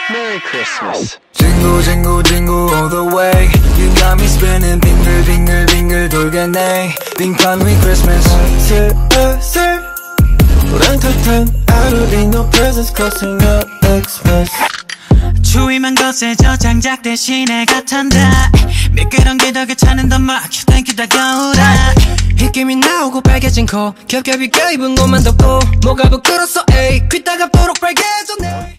Merry Christmas. Jingle jingle jingle all the way. You got me spinning 빙글 빙글 빙글 돌겠네. 빙판 we Christmas. 슬슬 우렁탕탕 out of the no presents causing a Xmas. 추위만 거세져 장작 대신에 같한다. 미끄럼 기덕에 차는 더 막 땡큐 다가오라. 힉김이 나오고 빨개진 코 겹겹이 껴입은 옷만 덮고 뭐가 부끄러웠어 에이 귀따가 보록 빨개졌네.